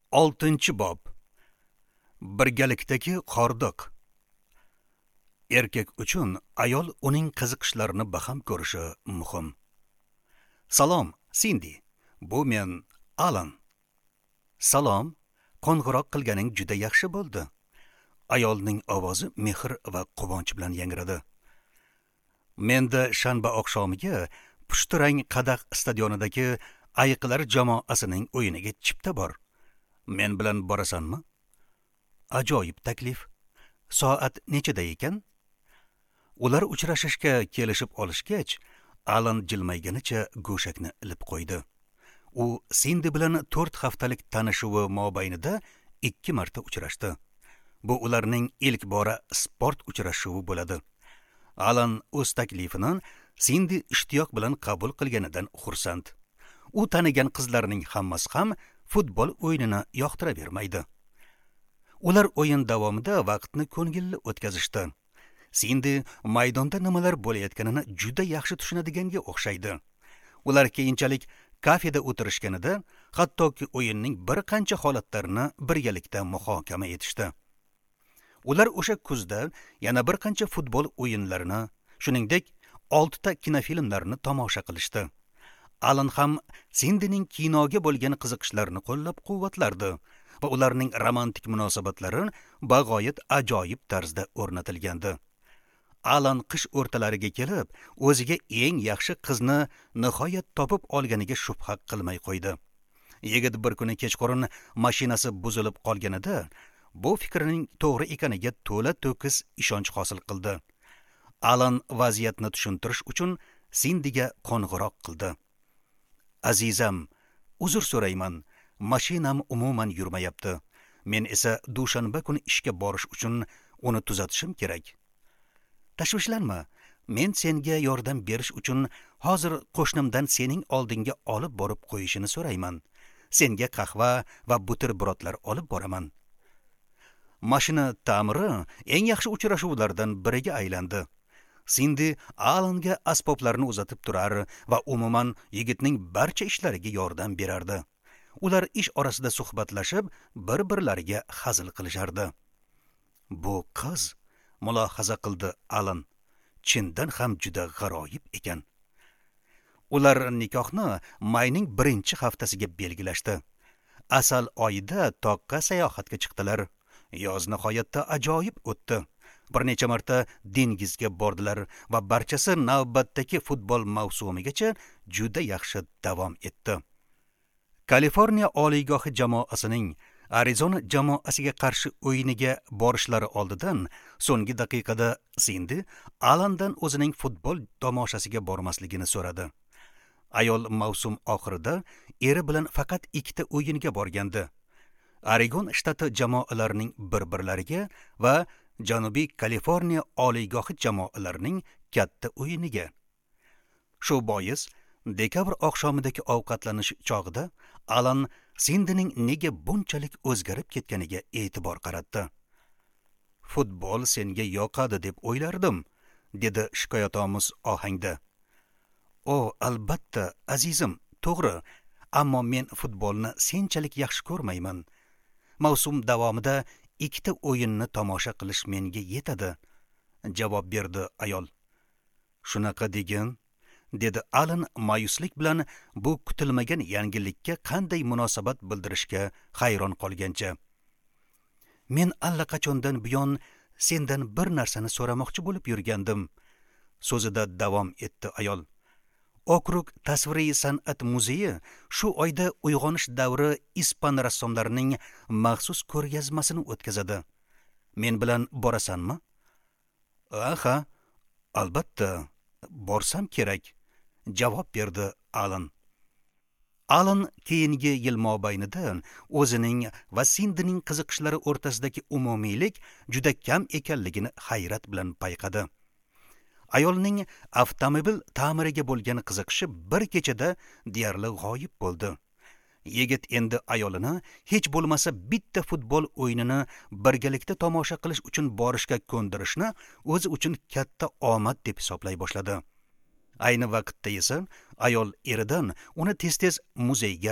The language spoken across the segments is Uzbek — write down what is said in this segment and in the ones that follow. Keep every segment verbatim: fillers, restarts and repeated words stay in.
oltinchi bob. Birgalikdagi hordiq. Erkak uchun ayol uning qiziqishlarini baham ko'rishi muhim. Salom, Cindy. Bu men Alan. Salom, qo'ng'iroq qilganing juda yaxshi bo'ldi. Ayolning ovozi mehr va quvonch bilan yangradi. Menda shanba oqshomiga pushtirang Qadax stadionidagi ayiqlar jamoasining o'yiniga chipta bor. Men bilan borasanmi? Ajoyib taklif. Soat nechida ekan? Ular uchrashishga kelishib olishgach, Alan jilmayganicha go'shakni ilib qo'ydi. U Cindy bilan to'rt haftalik tanishuvi mobaynida ikki marta uchrashdi. Bu ularning ilk bora sport uchrashuvi bo'ladi. Alan o'z taklifini Cindy ishtiyoq bilan qabul qilganidan xursand. U tanigan qizlarning hammasi ham futbol o'yinini yoqtiravermaydi. Ular o'yin davomida vaqtni ko'ngilli o'tkazishdi. Cindy maydonda nimalar bo'layotganini juda yaxshi tushunadiganga o'xshaydi. Ular keyinchalik kafeda o'tirishganida hattoki o'yinning bir qancha holatlarini birgalikda muhokama etishdi. Ular o'sha kuzda yana bir qancha futbol o'yinlarini, shuningdek oltita kinofilmlarni tomosha qilishdi. Alan ham Cindyning kinoga bo'lgan qiziqishlarini qo'llab-quvvatlardi va ularning romantik munosabatlari bag'oyat ajoyib tarzda o'rnatilgandi. Alan qish o'rtalariga kelib, o'ziga eng yaxshi qizni nihoyat topib olganiga shubha qilmay qo'ydi. Yigit bir kuni kechqurun mashinasi buzilib qolganida, bu fikrining to'g'ri ekaniga to'la to'kis ishonch hosil qildi. Alan vaziyatni tushuntirish uchun Cindyga qo'ng'iroq qildi. Azizam, uzr so'rayman, mashinam umuman yurmayapti. Men esa dushanba kuni ishga borish uchun uni tuzatishim kerak. Tashvishlanma, men senga yordam berish uchun hozir qo'shnimdan sening oldinga olib borib qo'yishini so'rayman. Senga qahva va buterbrodlar olib boraman. Mashina ta'miri eng yaxshi uchrashuvlardan biriga aylandi. Cindy Alanga asboblarni uzatib turar va umuman yigitning barcha ishlariga yordam berardi. Ular ish orasida suhbatlashib, bir-birlariga hazil qilishardi. Bu qiz, mulohaza qildi Alan, chindan ham juda g'aroyib ekan. Ular nikohni mayning birinchi haftasiga belgilashdi. Asal oyida toqqa sayohatga chiqdilar. Yoz nihoyatda ajoyib o'tdi. Bir necha marta dengizga bordilar va barchasi navbatdagi futbol mavsumigacha juda yaxshi davom etdi. Kaliforniya oliygohi jamoasining Arizona jamoasiga qarshi o'yiniga borishlari oldidan so'nggi daqiqada Cindy Alandan o'zining futbol tomoshasiga bormasligini so'radi. Ayol mavsum oxirida eri bilan faqat ikkita o'yinga borgandi. Oregon shtati jamoalarining bir-birlariga va Janubiy Kaliforniya oliygohi jamoalarining katta o'yiniga. Shu bois dekabr oqshomidagi ovqatlanish chog'ida Alan Cindyning nega bunchalik o'zgarib ketganiga e'tibor qaratdi. Futbol senga yoqadi deb o'ylardim, dedi shikoyatomuz ohangda. O, albatta, azizim, to'g'ri, ammo men futbolni senchalik yaxshi ko'rmayman. Mavsum davomida ikkita o'yinni tomosha qilish menga yetadi, javob berdi ayol. Shunaqa degin, dedi Alan ma'yuslik bilan bu kutilmagan yangilikka qanday munosabat bildirishga hayron qolgancha. Men allaqachondan buyon sendan bir narsani so'ramoqchi bo'lib yurgandim, so'zida davom etdi ayol. Okrug tasviriy san'at muzeyi shu oyda uyg'onish davri ispan rassomlarining maxsus ko'rgazmasini o'tkazadi. Men bilan borasanmi? Aha, albatta, borsam kerak, javob berdi Alan. Alan keyingi yil mobaynida o'zining va Cindyning qiziqishlari o'rtasidagi umumiylik juda kam ekanligini hayrat bilan payqadi. Ayolning avtomobil ta'miriga bo'lgan qiziqishi bir kechada deyarli g'oyib bo'ldi. Yigit endi ayolini hech bo'lmasa bitta futbol o'yinini birgalikda tomosha qilish uchun borishga ko'ndirishni o'zi uchun katta omad deb hisoblay boshladi. Ayni vaqtda esa ayol eridan uni tez-tez muzeyga,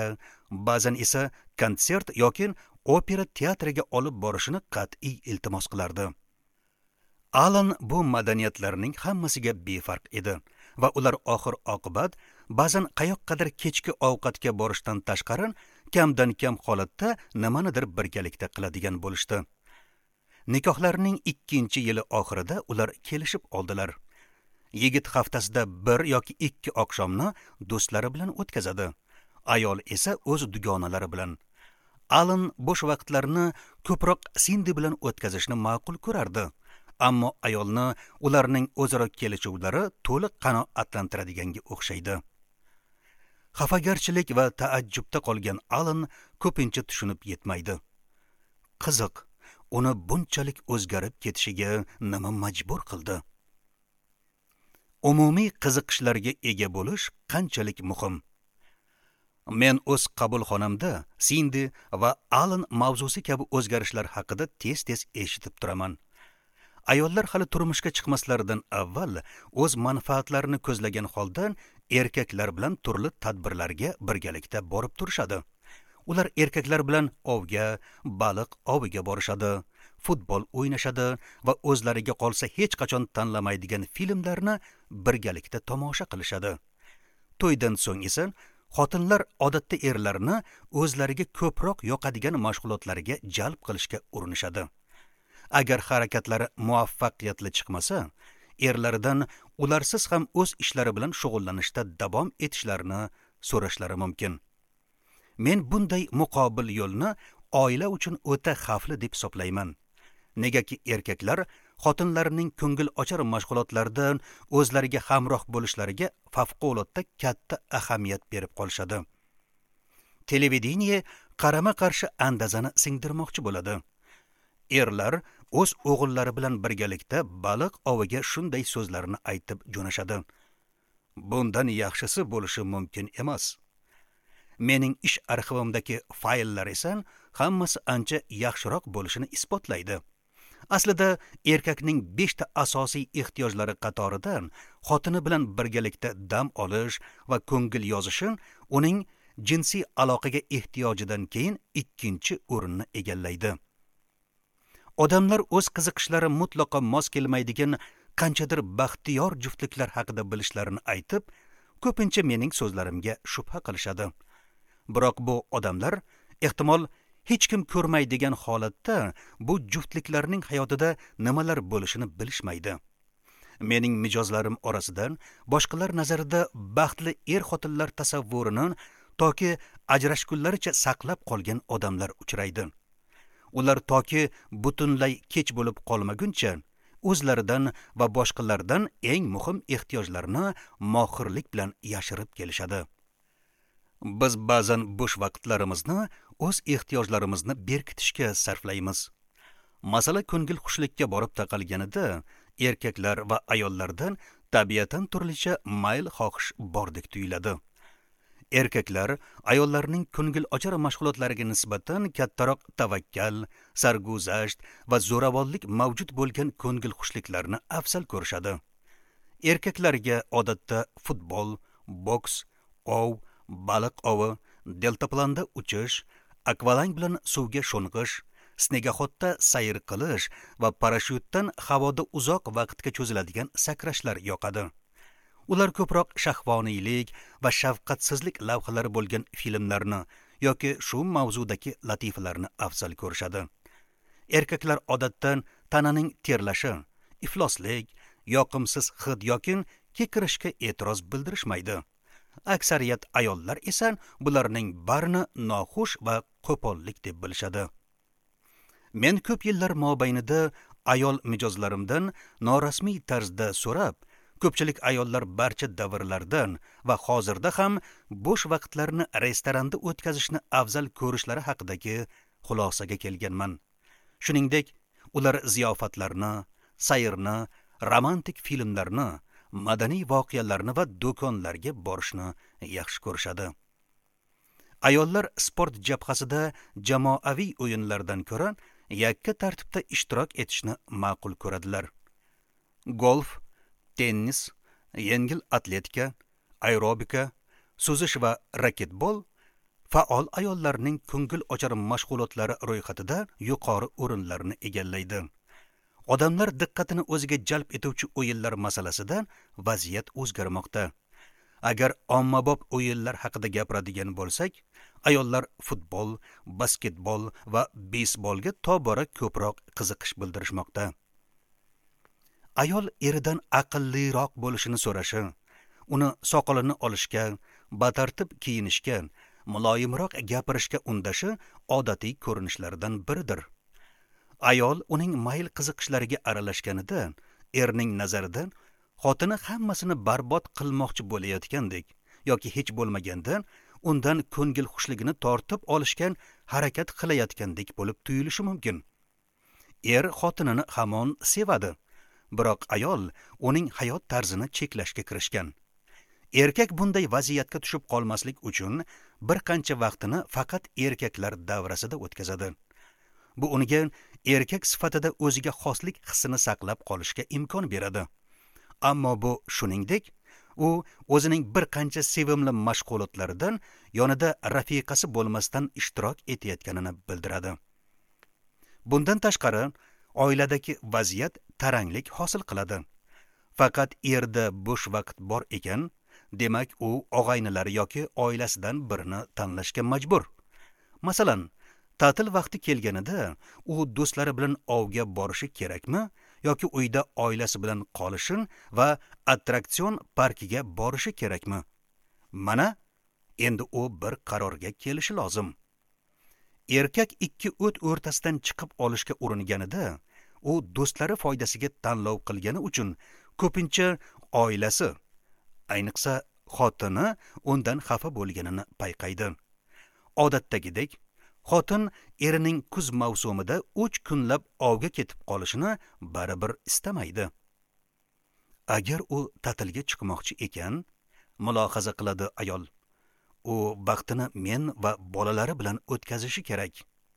ba'zan esa konsert yoki opera teatriga olib borishini qat'iy iltimos qilardi. Alan bu madaniyatlarning hammasiga befarq edi va ular oxir oqibat ba'zan qayoqqadir kechki ovqatga borishdan tashqari kamdan kam holatda nimanidir birgalikda qiladigan bo'lishdi. Nikohlarining ikkinchi yili oxirida ular kelishib oldilar. Yigit haftasida bir yoki ikki oqshomni do'stlari bilan o'tkazadi. Ayol esa o'z dugonalari bilan. Alan bo'sh vaqtlarini ko'proq Cindy bilan o'tkazishni ma'qul ko'rardi, ammo ayolni ularning o'zaro kelishuvlari to'liq qanoatlantiradiganiga o'xshaydi. Xafagarchilik va taajjubda qolgan Alan ko'pincha tushunib yetmaydi. Qiziq, uni bunchalik o'zgarib ketishiga nima majbur qildi? Umumiy qiziqishlarga ega bo'lish qanchalik muhim? Men o'z qabulxonamda Cindy va Alan mavzusi kabi o'zgarishlar haqida tez-tez eshitib turaman. Ayollar hali turmushga chiqmaslaridan avval o'z manfaatlarini ko'zlagan holda erkaklar bilan turli tadbirlarga birgalikda borib turishadi. Ular erkaklar bilan ovga, baliq oviga borishadi, futbol o'ynashadi va o'zlariga qolsa hech qachon tanlamaydigan filmlarni birgalikda tomosha qilishadi. To'ydan so'ng esa xotinlar odatda erlarni o'zlariga ko'proq yoqadigan mashg'ulotlarga jalb qilishga urinishadi. Agar harakatlari muvaffaqiyatli chiqmasa, erlaridan ularsiz ham o'z ishlari bilan shug'ullanishda davom etishlarini so'rashlari mumkin. Men bunday muqobil yo'lni oila uchun o'ta xavfli deb hisoblayman. Negaki erkaklar xotinlarining ko'ngil ochar mashg'ulotlardan o'zlariga hamroh bo'lishlariga favqulodda katta ahamiyat berib qolishadi. Televideniye qarama-qarshi andazani singdirmoqchi bo'ladi. Erlar o'z o'g'illari bilan birgalikda baliq oviga shunday so'zlarni aytib jo'nashadi. Bundan yaxshisi bo'lishi mumkin emas. Mening ish arxivimdagi fayllar esa hammasi ancha yaxshiroq bo'lishini isbotlaydi. Aslida erkakning beshta asosiy ehtiyojlari qatoridan xotini bilan birgalikda dam olish va ko'ngil yozishi uning jinsiy aloqaga ehtiyojidan keyin ikkinchi o'rinni egallaydi. Odamlar o'z qiziqishlari mutlaqo mos kelmaydigan qanchadir baxtiyor juftliklar haqida bilishlarini aytib, ko'pincha mening so'zlarimga shubha qilishadi. Biroq bu odamlar ehtimol hech kim ko'rmaydigan holatda bu juftliklarning hayotida nimalar bo'lishini bilishmaydi. Mening mijozlarim orasidan boshqalar nazarida baxtli er-xotinlar tasavvurini toki ajrashgunlaricha saqlab qolgan odamlar uchraydi. Ular toki butunlay kech bo'lib qolmaguncha o'zlaridan va boshqalardan eng muhim ehtiyojlarni mohirlik bilan yashirib kelishadi. Biz ba'zan bo'sh vaqtlarimizni o'z ehtiyojlarimizni berkitishga sarflaymiz. Masala ko'ngil xushlikka borib taqalganida erkaklar va ayollardan tabiatan turlicha mayl xohish bordek tuyuladi. Erkaklar ayollarning ko'ngil ochar mashg'ulotlariga nisbatan kattaroq tavakkal, sarguzasht va zo'ravonlik mavjud bo'lgan ko'ngil xushliklarni afzal ko'rishadi. Erkaklarga odatda futbol, boks, ov, baliq ovi, deltaplanda uchish, akvalang bilan suvga sho'ng'ish, snegoxodda sayr qilish va parashyutdan havoda uzoq vaqtga cho'ziladigan sakrashlar yoqadi. Ular ko'proq shahvoniylik va shafqatsizlik lavhalari bo'lgan filmlarni yoki shu mavzudagi latifalarni afzal ko'rishadi. Erkaklar odatdan tananing terlashi, ifloslik, yoqimsiz hid yoki kekirishga e'tiroz bildirishmaydi. Aksariyat ayollar esa bularning barini noxush va qo'pollik deb bilishadi. Men ko'p yillar mobaynida ayol mijozlarimdan norasmiy tarzda so'rab, ko'pchilik ayollar barcha davrlardan va hozirda ham bo'sh vaqtlarini restoranda o'tkazishni afzal ko'rishlari haqidagi xulosaga kelganman. Shuningdek, ular ziyofatlarni, sayrni, romantik filmlarni, madaniy voqealarni va do'konlarga borishni yaxshi ko'rishadi. Ayollar sport jabhasida jamoaviy o'yinlardan ko'ra yakka tartibda ishtirok etishni ma'qul ko'radilar. Golf, tennis, yengil atletika, aerobika, suzish va raketbol faol ayollarning ko'ngil ochar mashg'ulotlari ro'yxatida yuqori o'rinlarni egallaydi. Odamlar diqqatini o'ziga jalb etuvchi o'yinlar masalasida vaziyat o'zgarmoqda. Agar ommabop o'yinlar haqida gapiradigan bo'lsak, ayollar futbol, basketbol va beysbolga tobora ko'proq qiziqish bildirishmoqda. Ayol eridan aqlliroq bo'lishini so'rashi, uni soqolini olishga, batartib kiyinishga, muloyimroq gapirishga undashi odatiy ko'rinishlardan biridir. Ayol uning mayl qiziqishlariga aralashganida, erning nazarida xotini hammasini barbod qilmoqchi bo'layotgandek yoki hech bo'lmaganda undan ko'ngil xushligini tortib olishgan harakat qilayotgandek bo'lib tuyulishi mumkin. Er xotinini hamon sevadi, biroq ayol uning hayot tarzini cheklashga kirishgan. Erkak bunday vaziyatga tushib qolmaslik uchun bir qancha vaqtini faqat erkaklar davrasida o'tkazadi. Bu unga erkak sifatida o'ziga xoslik hissini saqlab qolishga imkon beradi. Ammo bu shuningdek, u o'zining bir qancha sevimli mashg'ulotlaridan yonida rafiqasi bo'lmasdan ishtirok etayotganini bildiradi. Bundan tashqari, oiladagi vaziyat taranglik hosil qiladi. Faqat erda bo'sh vaqt bor ekan, demak u og'aynilari yoki oilasidan birini tanlashga majbur. Masalan, ta'til vaqti kelganida u do'stlari bilan ovga borishi kerakmi yoki uyda oilasi bilan qolishin va attraksion parkiga borishi kerakmi? Mana, endi u bir qarorga kelishi lozim. Erkak ikki o't o'rtasidan chiqib olishga uringanida, u do'stlari foydasiga tanlov qilgani uchun ko'pincha oilasi, ayniqsa xotini undan xafa bo'lganini payqaydi. Odatdagidek, xotin erining kuz mavsumida uch kunlab ovga ketib qolishini baribir istamaydi. Agar u ta'tilga chiqmoqchi ekan, mulohaza qiladi ayol, u vaqtini men va bolalari bilan o'tkazishi kerak.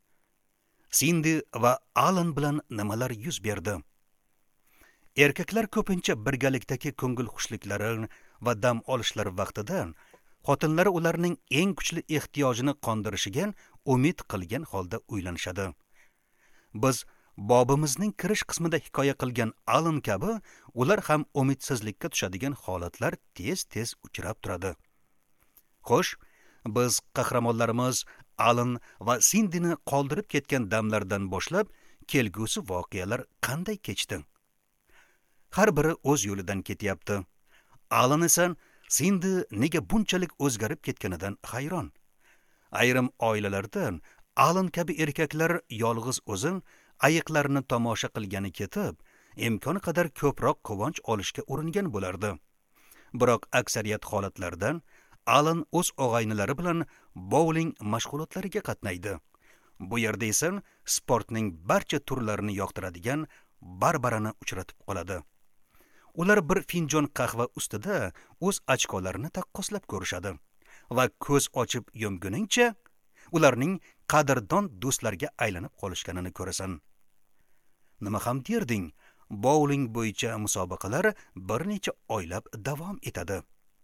Cindy va Alan bilan nimalar yuz berdi? Erkaklar ko'pincha birgalikdagi ko'ngil xushliklari va dam olishlar vaqtida xotinlari ularning eng kuchli ehtiyojini qondirishiga umid qilgan holda uylanishadi. Biz bobimizning kirish qismida hikoya qilgan Alan kabi ular ham umidsizlikka tushadigan holatlar tez-tez uchrab turadi. Xo'sh, biz qahramonlarimiz Alan va Cindyni qoldirib ketgan damlardan boshlab kelgusi voqealar qanday kechdi? Har biri o'z yo'lidan ketyapti. Alan esa Cindy nega bunchalik o'zgarib ketganidan hayron. Ayrim oilalarda Alan kabi erkaklar yolg'iz o'zin ayiqlarni tomosha qilgani ketib, imkon qadar ko'proq quvonch olishga uringan bo'lardi. Biroq aksariyat holatlarda Alan o'z og'aynilari bilan bowling mashg'ulotlariga qatnaydi. Bu yerda esa sportning barcha turlarini yoqtiradigan Barbarani uchratib qoladi. Ular bir finjon qahva ustida o'z ochkolarini taqqoslab ko'rishadi va ko'z ochib yumguningcha ularning qadrdon do'stlarga aylanib qolishganini ko'rasan. Nima ham derding, bowling bo'yicha musobaqalar bir necha oylab davom etadi.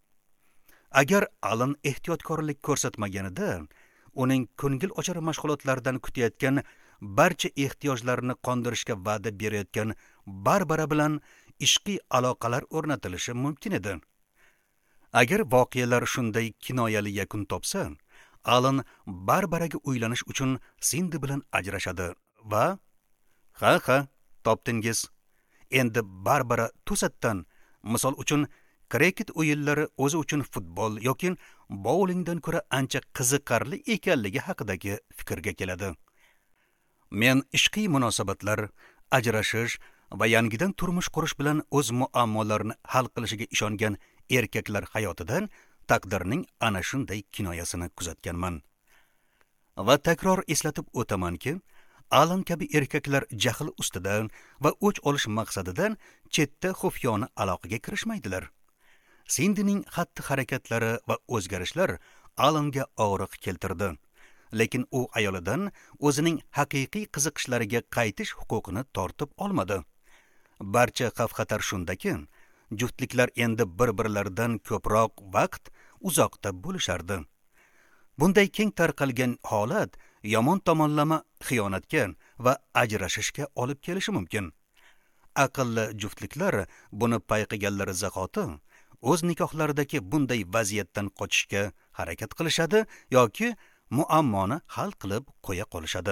Agar Alan ehtiyotkorlik ko'rsatmaganida, uning ko'ngil ochar mashg'ulotlardan kutayotgan barcha ehtiyojlarini qondirishga va'da berayotgan Barbara bilan ishqiy aloqalar o'rnatilishi mumkin edi. Agar voqealar shunday kinoyali yakun topsa, Alan Barbaraga uylanish uchun Cindy bilan ajrashadi va ha ha, topdingiz. Endi Barbara to'satdan, misol uchun, kriket o'yinlari o'zi uchun futbol yoki bowlingdan ko'ra ancha qiziqarli ekanligi haqidagi fikrga keladi. Men ishqiy munosabatlar, ajrashish va yangidan turmush qurish bilan o'z muammolarini hal qilishiga ishongan erkaklar hayotidan taqdirning ana shunday kinoyasini kuzatganman. Va takror eslatib o'tamanki, Alan kabi erkaklar jahl ustidan va o'ch olish maqsadidan chetda xufiyona aloqaga kirishmaydilar. Cindyning xatti-harakatlari va o'zgarishlar Alanga og'riq keltirdi, lekin u ayolidan o'zining haqiqiy qiziqishlariga qaytish huquqini tortib olmadi. Barcha xavf-xatar shundaki, juftliklar endi bir-birlaridan ko'proq vaqt uzoqda bo'lishardi. Bunday keng tarqalgan holat yomon tomonlama xiyonatga va ajrashishga olib kelishi mumkin. Aqlli juftliklar buni payqaganlari zahoti o'z nikohlaridagi bunday vaziyatdan qochishga harakat qilishadi yoki muammoni hal qilib qo'ya qolishadi.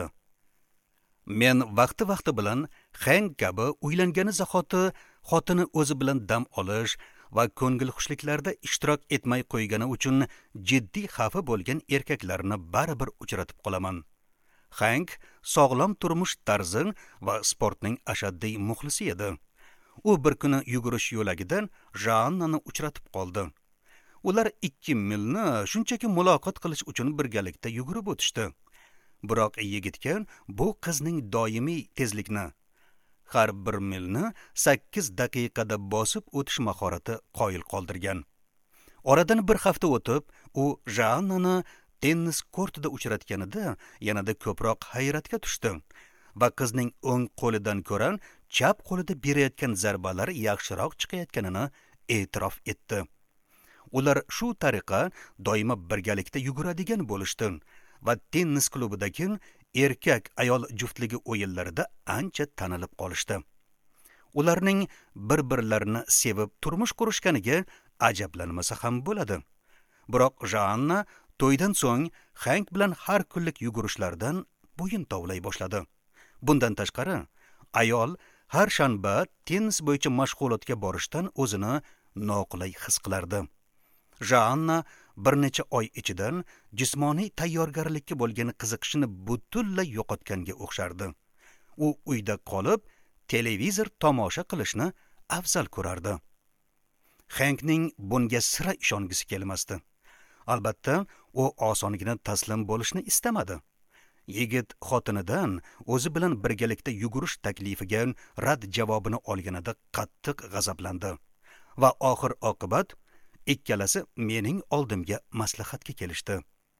Men vaqti-vaqti bilan Hank kabi uylangani zahoti xotini o'zi bilan dam olish va ko'ngil xushliklarda ishtirok etmay qo'ygani uchun jiddiy xafa bo'lgan erkaklarni baribir uchratib qolaman. Hank sog'lom turmush tarzi va sportning ashaddiy muxlisi edi. U bir kuni yugurish yo'lagidan Jannani uchratib qoldi. Ular ikki milni shunchaki muloqot qilish uchun birgalikda yugurib o'tishdi. Biroq yigitga bu qizning doimiy tezlikni, har bir milni sakkiz daqiqada bosib o'tish mahorati qoyil qoldirgan. Oradan bir hafta o'tib, u Jannani tennis kortida uchratganida yanada ko'proq hayratga tushdi va qizning o'ng qo'lidan ko'ra chap qo'lida berayotgan zarbalar yaxshiroq chiqayotganini e'tirof etdi. Ular shu tariqa doimo birgalikda yuguradigan bo'lishdi va tennis klubidagi erkak ayol juftligi o'yinlarida ancha tanilib qolishdi. Ularning bir-birlarini sevib turmush qurishganiga ajablanmasa ham bo'ladi. Biroq Janna to'ydan so'ng Hank bilan har kunlik yugurishlardan bo'yin tovlay boshladi. Bundan tashqari, ayol har shanba tennis bo'yicha mashg'ulotga borishdan o'zini noqulay his qilardi. Janna bir necha oy ichidan jismoniy tayyorgarlikka bo'lgan qiziqishini butunlay yo'qotganga o'xshardi. U uyda qolib, televizor tomosha qilishni afzal ko'rardi. Hankning bunga sira ishongisi kelmasdi. Albatta, u osongina taslim bo'lishni istamadi. Yigit xotinidan o'zi bilan birgalikda yugurish taklifiga rad javobini olganida qattiq g'azablandi va oxir oqibat ikkalasi mening oldimga maslahatga kelishdi.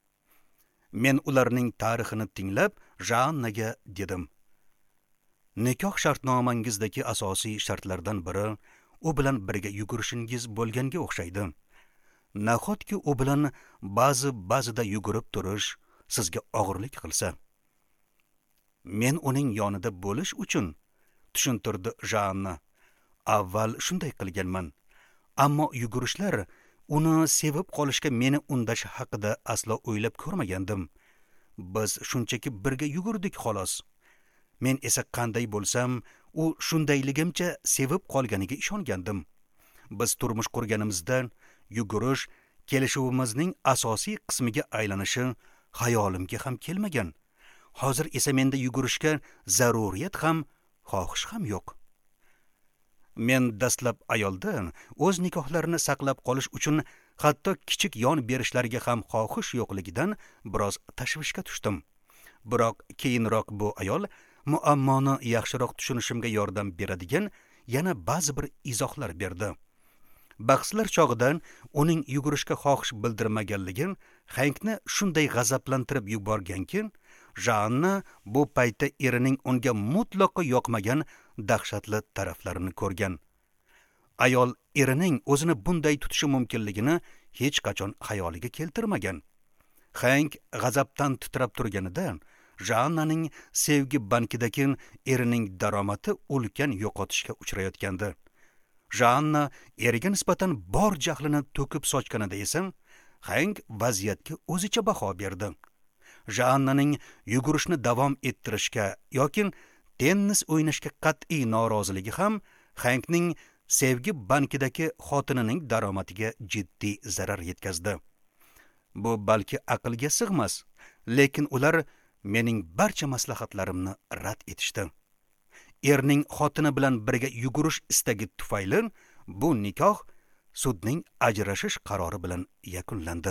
Men ularning tarixini tinglab Jannaga dedim. Nikoh shartnomangizdagi asosiy shartlardan biri u bilan birga yugurishingiz bo'lganga o'xshaydi. Nahotki u bilan ba'zi ba'zida yugurib turish sizga og'irlik qilsa? Men uning yonida bo'lish uchun, tushuntirdi Janna. Avval shunday qilganman. Ammo yugurishlar uni sevib qolishga meni undash haqida aslo o'ylab ko'rmagandim. Biz shunchaki birga yugurdik xolos. Men esa qanday bo'lsam, u shundayligimcha sevib qolganiga ishongandim. Biz turmush qurganimizdan yugurish kelishuvimizning asosiy qismiga aylanishi xayolimga ham kelmagan. Hozir esa menda yugurishga zaruriyat ham, xohish ham yo'q. Men dastlab ayoldan o'z nikohlarini saqlab qolish uchun hatto kichik yon berishlariga ham xohish yo'qligidan biroz tashvishga tushdim. Biroq keyinroq bu ayol muammoni yaxshiroq tushunishimga yordam beradigan yana ba'zi bir izohlar berdi. Bahslar chog'idan uning yugurishga xohish bildirmaganligi Hankni shunday g'azablantirib yuborganki, Janna bu paytda erining unga mutlaqo yoqmagan dahshatli taraflarini ko'rgan. Ayol erining o'zini bunday tutishi mumkinligini hech qachon xayoliga keltirmagan. Hank g'azabdan titrab turganida Jannaning sevgi bankidagi erining daromati ulkan yo'qotishga uchrayotgandi. Janna eriga nisbatan bor jahlini to'kib sochganida esa Hank vaziyatga o'zicha baho berdi. Jannaning yugurishni davom ettirishga yoki tennis o'ynashga qat'iy noroziligi ham Hankning sevgi bankidagi xotinining daromatiga jiddiy zarar yetkazdi. Bu balki aqlga sig'mas, lekin ular mening barcha maslahatlarimni rad etishdi. Erning xotini bilan birga yugurish istagi tufayli bu nikoh sudning ajrashish qarori bilan yakunlandi.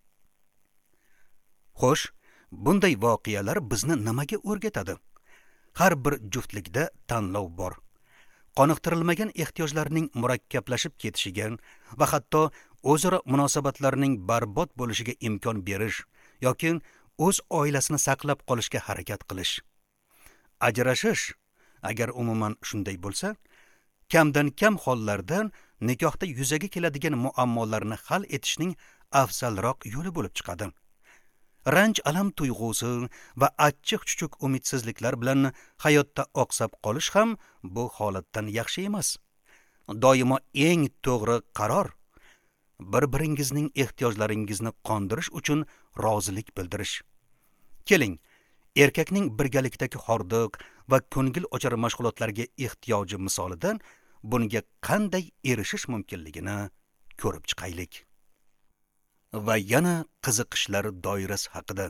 Xo'sh, bunday voqealar bizni nimaga o'rgatadi? Har bir juftlikda tanlov bor. Qoniqtirilmagan ehtiyojlarning murakkablashib ketishiga va hatto o'zaro munosabatlarning barbod bo'lishiga imkon berish yoki o'z oilasini saqlab qolishga harakat qilish. Ajrashish, agar umuman shunday bo'lsa, kamdan kam hollarda nikohda yuzaga keladigan muammolarni hal etishning afzalroq yo'li bo'lib chiqadi. ranj alam tuyg'usi va achchiq-chuchuk umidsizliklar bilan hayotda oqsab qolish ham bu holatdan yaxshi emas. Doimo eng to'g'ri qaror bir-biringizning ehtiyojlaringizni qondirish uchun rozilik bildirish. Keling, erkakning birgalikdagi hordiq va ko'ngil ochar mashg'ulotlarga ehtiyoji misolidan bunga qanday erishish mumkinligini ko'rib chiqaylik. Va yana qiziqishlar doirasi haqida.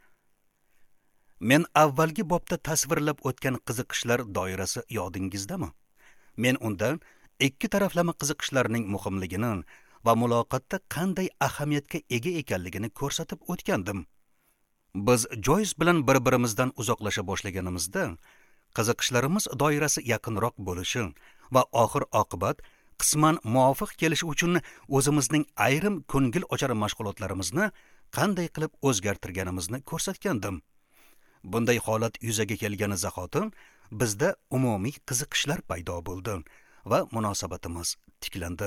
Men avvalgi bobda tasvirlab o'tgan qiziqishlar doirasi yodingizdami? Men undan ikki taraflama qiziqishlarning muhimligini va muloqotda qanday ahamiyatga ega ekanligini ko'rsatib o'tgandim. Biz Joyce bilan bir-birimizdan uzoqlasha boshlaganimizda, qiziqishlarimiz doirasi yaqinroq bo'lishi va oxir oqibat qisman muvofiq kelishi uchun o'zimizning ayrim ko'ngil ochar mashg'ulotlarimizni qanday qilib o'zgartirganimizni ko'rsatgandim. Bunday holat yuzaga kelgani zahotin bizda umumiy qiziqishlar paydo bo'ldi va munosabatimiz tiklandi.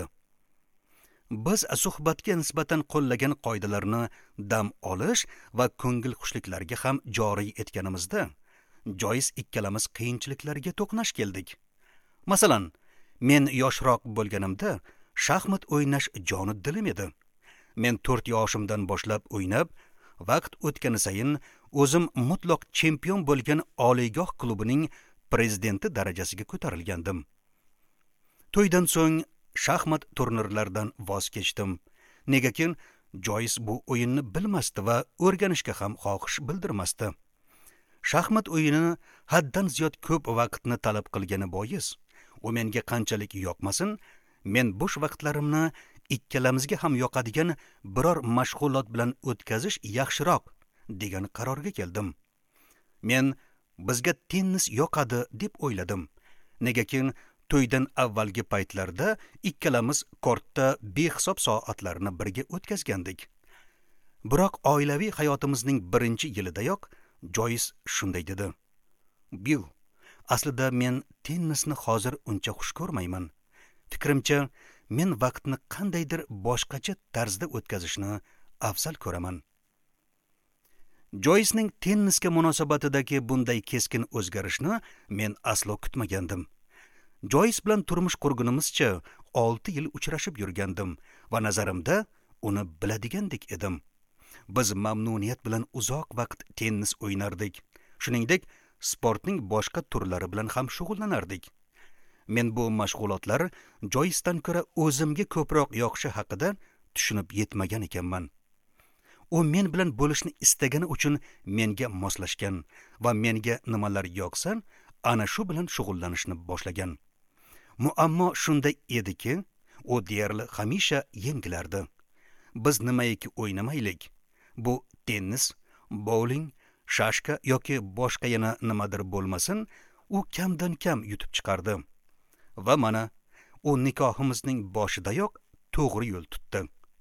Biz suhbatga nisbatan qo'llagan qoidalarni dam olish va ko'ngil xushliklarga ham joriy etganimizda, Joyce ikkalamiz qiyinchiliklarga to'qnash keldik. Masalan, men yoshroq bo'lganimda shaxmat o'ynash joni dilim edi. Men to'rt yoshimdan boshlab o'ynab, vaqt o'tgani sayin o'zim mutlaq chempion bo'lgan oliygoh klubining prezidenti darajasiga ko'tarilgandim. To'ydan so'ng shaxmat turnirlaridan voz kechdim. Negaki Joyce bu o'yinni bilmasdi va o'rganishga ham xohish bildirmasdi. Shaxmat o'yini haddan ziyod ko'p vaqtni talab qilgani bois, u menga qanchalik yoqmasin, men bo'sh vaqtlarimni ikkalamizga ham yoqadigan biror mashg'ulot bilan o'tkazish yaxshiroq degan qarorga keldim. Men bizga tennis yoqadi deb o'yladim. Negaki to'ydan avvalgi paytlarda ikkalamiz kortda behisob soatlarni birga o'tkazgandik. Biroq oilaviy hayotimizning birinchi yilidayoq Joyce shunday dedi. Bill, aslida men tennisni hozir uncha xush ko'rmayman. Fikrimcha, men vaqtni qandaydir boshqacha tarzda o'tkazishni afzal ko'raman. Joyce'ning tennisga munosabatidagi bunday keskin o'zgarishni men aslo kutmagandim. Joyce bilan turmush qurgunimizcha olti yil uchrashib yurgandim va nazarimda uni biladigandek edim. Biz mamnuniyat bilan uzoq vaqt tennis o'ynardik. Shuningdek, sportning boshqa turlari bilan ham shug'ullanardik. Men bu mashg'ulotlar Joyce'dan ko'ra o'zimga ko'proq yoqishi haqida tushunib yetmagan ekanman. U men bilan bo'lishni istagani uchun menga moslashgan va menga nimalar yoqsa, ana shu bilan shug'ullanishni boshlagan. Muammo shunda ediki, u deyarli hamisha yengilardi. Biz nimaiki o'ynamaylik, bu tennis, bowling, shashka yoki boshqa yana nimadir bo'lmasin, u kamdan kam yutib chiqardi. Va mana, u nikohimizning boshidayoq to'g'ri yo'l tutdi.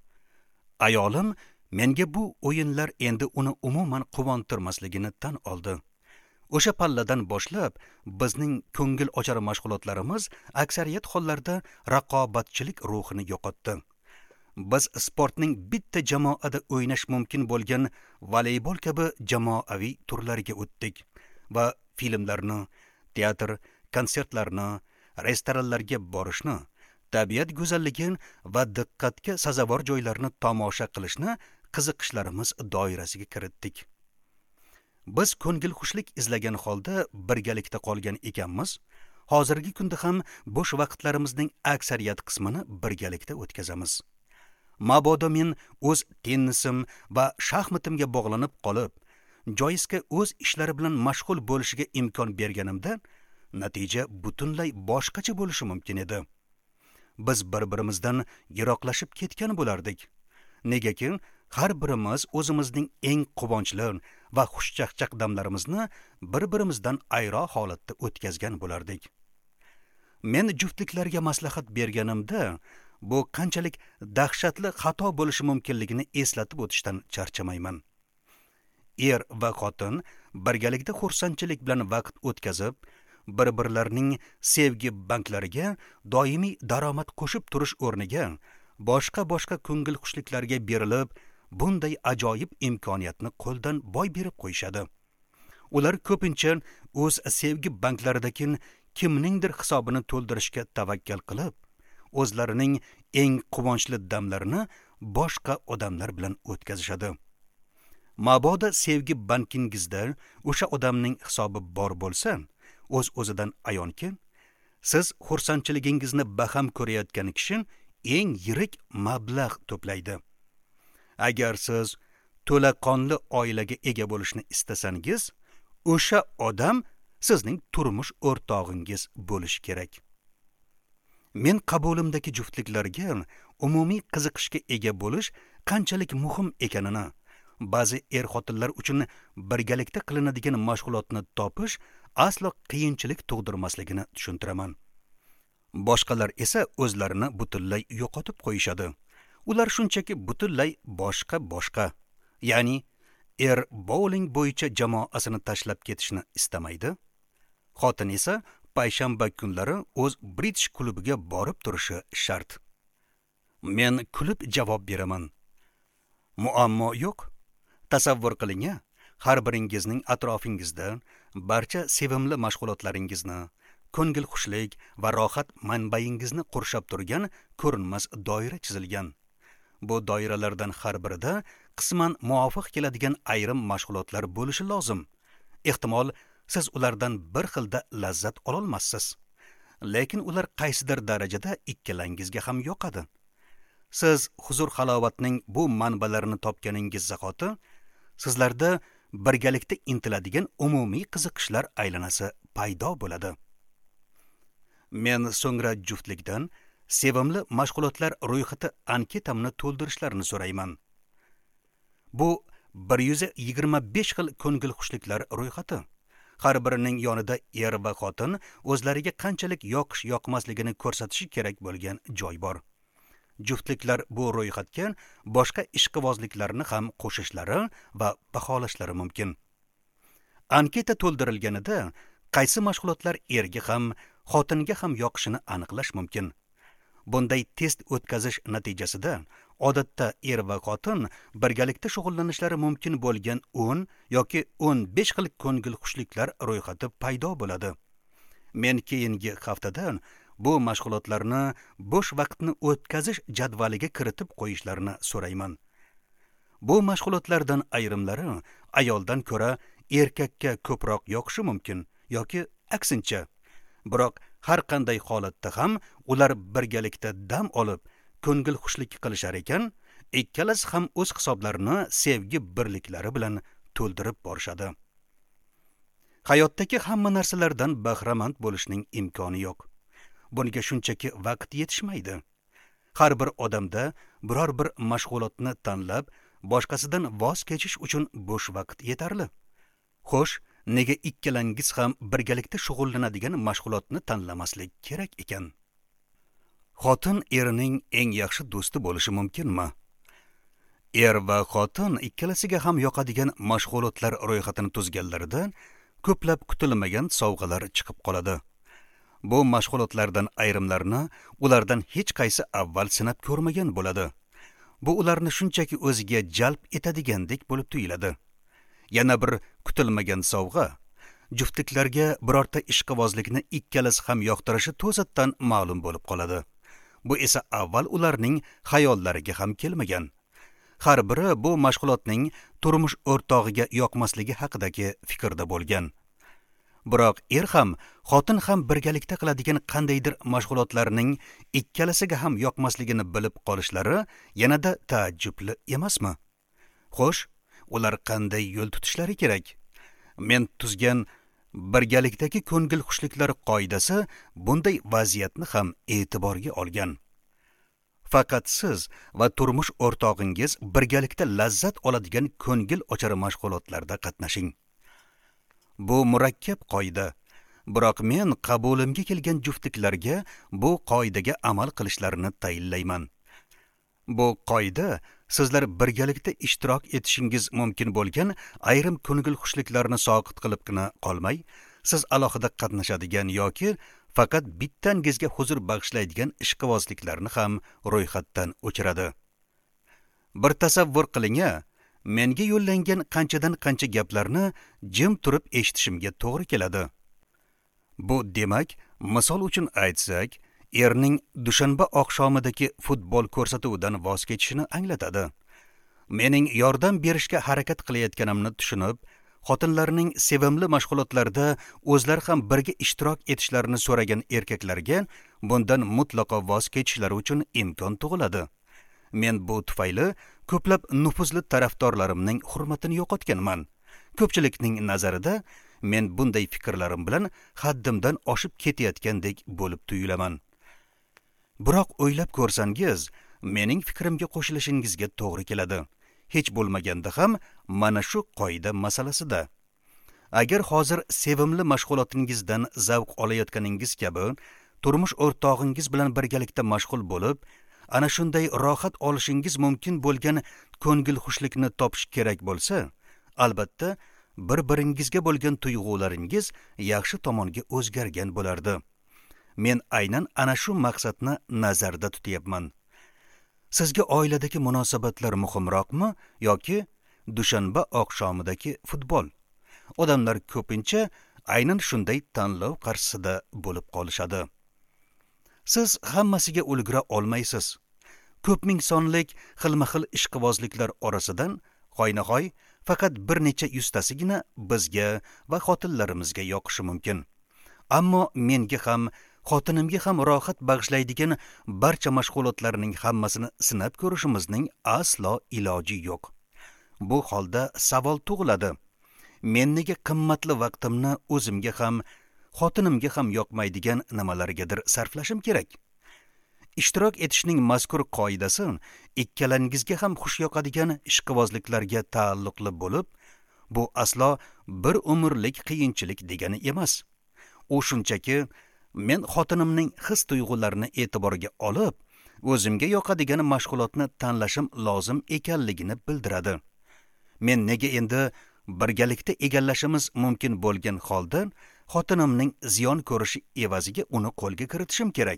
Ayolim menga bu o'yinlar endi uni umuman quvontirmasligini tan oldi. O'sha palladan boshlab bizning ko'ngil ochar mashg'ulotlarimiz aksariyat hollarda raqobatchilik ruhini yo'qotdi. Biz sportning bitta jamoada o'ynash mumkin bo'lgan voleybol kabi jamoaviy turlariga o'tdik va filmlarni, teatr, konsertlarni, restoranlarga borishni, tabiat go'zalligi va diqqatga sazovor joylarni tomosha qilishni qiziqishlarimiz doirasiga kiritdik. Biz ko'ngil xushlik izlagan holda birgalikda qolgan ekanmiz. Hozirgi kunda ham bo'sh vaqtlarimizning aksariyat qismini birgalikda o'tkazamiz. Mabodo men o'z tennisim va shaxmatimga bog'lanib qolib, Joyce'ga o'z ishlari bilan mashg'ul bo'lishiga imkon berganimda, natija butunlay boshqacha bo'lishi mumkin edi. Biz bir-birimizdan yiroqlashib ketgan bo'lardik. Negaki har birimiz o'zimizning eng quvonchli va xushchaqchaq damlarimizni bir-birimizdan ayro holatda o'tkazgan bo'lardik. Men juftliklarga maslahat berganimda, bu qanchalik dahshatli xato bo'lishi mumkinligini eslatib o'tishdan charchamayman. Er va xotin birgalikda xursandchilik bilan vaqt o'tkazib, bir-birlarining sevgi banklariga doimiy daromad qo'shib turish o'rniga boshqa-boshqa ko'ngil xushliklarga berilib, bunday ajoyib imkoniyatni qo'ldan boy berib qo'yishadi. Ular ko'pincha o'z sevgi banklaridagi kimningdir hisobini to'ldirishga tavakkal qilib, o'zlarining eng quvonchli damlarini boshqa odamlar bilan o'tkazishadi. Mabodo sevgi bankingizda o'sha odamning hisobi bor bo'lsa, o'z-o'zidan ayonki, siz xursandchiligingizni baham ko'rayotgan kishi eng yirik mablag' to'playdi. Agar siz to'laqonli oilaga ega bo'lishni istasangiz, o'sha odam sizning turmush o'rtog'ingiz bo'lishi kerak. Men qabulimdagi juftliklarga umumiy qiziqishga ega bo'lish qanchalik muhim ekanini, ba'zi er-xotinlar uchun birgalikda qilinadigan mashg'ulotni topish aslo qiyinchilik tug'dirmasligini tushuntiraman. Boshqalar esa o'zlarini butunlay yo'qotib qo'yishadi. Ular shunchaki butunlay boshqa-boshqa. Ya'ni er bowling bo'yicha jamoasini tashlab ketishni istamaydi. Xotin esa payshanba kunlari o'z British klubiga borib turishi shart. Men kulib javob beraman. Muammo yo'q. Tasavvur qiling, har biringizning atrofingizda barcha sevimli mashg'ulotlaringizni, ko'ngil xushlik va rohat manbaingizni qurshab turgan ko'rinmas doira chizilgan. Bu doiralardan har birida qisman muvofiq keladigan ayrim mashg'ulotlar bo'lishi lozim. Ehtimol siz ulardan bir xilda lazzat ololmassiz, lekin ular qaysidir darajada ikkalangizga ham yoqadi. Siz huzur halovatning bu manbalarini topganingiz zahoti sizlarda birgalikda intiladigan umumiy qiziqishlar aylanasi paydo bo'ladi. Men so'ngra juftlikdan sevimli mashg'ulotlar ro'yxati anketamni to'ldirishlarini so'rayman. Bu bir yuz yigirma besh xil ko'ngil xushliklar ro'yxati. Har birining yonida er va xotin o'zlariga qanchalik yoqish-yoqmasligini ko'rsatishi kerak bo'lgan joy bor. Juftliklar bu ro'yxatga boshqa ishqibozliklarni ham qo'shishlari va baholashlari mumkin. Anketa to'ldirilganida qaysi mashg'ulotlar erga ham, xotinga ham yoqishini aniqlash mumkin. Bunday test o'tkazish natijasida odatda er va xotin birgalikda shug'ullanishlari mumkin bo'lgan o'n yoki o'n besh xil ko'ngil xushliklar ro'yxati paydo bo'ladi. Men keyingi haftadan bu mashg'ulotlarni bo'sh vaqtni o'tkazish jadvaliga kiritib qo'yishlarini so'rayman. Bu mashg'ulotlardan ayrimlari ayoldan ko'ra erkakka ko'proq yoqishi mumkin yoki aksincha. Biroq har qanday holatda ham ular birgalikda dam olib, ko'ngil xushlik qilishar ekan, ikkalasi ham o'z hisoblarini sevgi birliklari bilan to'ldirib borishadi. Hayotdagi hamma narsalardan bahramand bo'lishning imkoni yo'q. Bunga shunchaki vaqt yetishmaydi. Har bir odamda biror bir mashg'ulotni tanlab, boshqasidan voz kechish uchun bo'sh vaqt yetarli. Xo'sh, nega ikkalangiz ham birgalikda shug'ullanadigan mashg'ulotni tanlamaslik kerak ekan? Xotin erining eng yaxshi do'sti bo'lishi mumkinmi? Er va xotin ikkalasiga ham yoqadigan mashg'ulotlar ro'yxatini tuzganlarida ko'plab kutilmagan sovg'alar chiqib qoladi. Bu mashg'ulotlardan ayrimlarini ulardan hech qaysi avval sinab ko'rmagan bo'ladi. Bu ularni shunchaki o'ziga jalb etadigandek bo'lib tuyuladi. Yana bir kutilmagan sovg'a juftliklarga birorta ishqibozlikni ikkalasi ham yoqtirishi to'satdan ma'lum bo'lib qoladi. Bu esa avval ularning xayollariga ham kelmagan. Har biri bu mashg'ulotning turmush o'rtog'iga yoqmasligi haqidagi fikrda bo'lgan. Biroq er ham, xotin ham birgalikda qiladigan qandaydir mashg'ulotlarning ikkalasiga ham yoqmasligini bilib qolishlari yanada taajjubli emasmi? Xo'sh, ular qanday yo'l tutishlari kerak? Men tuzgan birgalikdagi ko'ngil xushliklar qoidasi bunday vaziyatni ham e'tiborga olgan. Faqat siz va turmush o'rtog'ingiz birgalikda lazzat oladigan ko'ngil ochar mashg'ulotlarda qatnashing. Bu murakkab qoida. Biroq men qabulimga kelgan juftliklarga bu qoidaga amal qilishlarini tayinlayman. Bu qoida sizlar birgalikda ishtirok etishingiz mumkin bo'lgan ayrim ko'ngil xushliklarni soqit qilibgina qolmay, siz alohida qatnashadigan yoki faqat bittangizga huzur bag'ishlaydigan ishqibozliklarni ham ro'yxatdan o'chiradi. Bir tasavvur qiling-a, menga yo'llangan qanchadan qancha gaplarni jim turib eshitishimga to'g'ri keladi. Bu demak, misol uchun aytsak, erning dushanba oqshomidagi futbol ko'rsatuvidan voz kechishini anglatadi. Mening yordam berishga harakat qilayotganimni tushunib, xotinlarning sevimli mashg'ulotlarda o'zlari ham birga ishtirok etishlarini so'ragan erkaklarga bundan mutlaqo voz kechishlari uchun imkon tug'iladi. Men bu tufayli ko'plab nufuzli tarafdorlarimning hurmatini yo'qotganman. Ko'pchilikning nazarida men bunday fikrlarim bilan haddimdan oshib ketayotgandek bo'lib tuyulaman. Biroq o'ylab ko'rsangiz, mening fikrimga qo'shilishingizga to'g'ri keladi. Hech bo'lmaganda ham mana shu qoida masalasida. Agar hozir sevimli mashg'ulotingizdan zavq olayotganingiz kabi turmush o'rtog'ingiz bilan birgalikda mashg'ul bo'lib, ana shunday rohat olishingiz mumkin bo'lgan ko'ngil xushlikni topish kerak bo'lsa, albatta bir-biringizga bo'lgan tuyg'ularingiz yaxshi tomonga o'zgargan bo'lardi. Men aynan ana shu maqsadni nazarda tutyapman. Sizga oiladagi munosabatlar muhimroqmi yoki dushanba oqshomidagi futbol? Odamlar ko'pincha aynan shunday tanlov qarshisida bo'lib qolishadi. Siz hammasiga ulgura olmaysiz. Ko'p ming sonlik xilma-xil ishqibozliklar orasidan qo'ynahoy faqat bir necha yuztasigina bizga va xotinlarimizga yoqishi mumkin. Ammo menga ham, xotinimga ham rohat bag'ishlaydigan barcha mashg'ulotlarning hammasini sinab ko'rishimizning aslo iloji yo'q. Bu holda savol tug'iladi. Men nega qimmatli vaqtimni o'zimga ham, xotinimga ham yoqmaydigan nimalargadir sarflashim kerak? Ishtirok etishning mazkur qoidasi ikkalangizga ham xush yoqadigan ishqibozliklarga taalluqli bo'lib, bu aslo bir umrlik qiyinchilik degani emas. U shunchaki men xotinimning his-tuyg'ularini e'tiborga olib, o'zimga yoqadigan mashg'ulotni tanlashim lozim ekanligini bildiradi. Men nega endi birgalikda egallashimiz mumkin bo'lgan holda xotinimning ziyon ko'rishi evaziga uni qo'lga kiritishim kerak?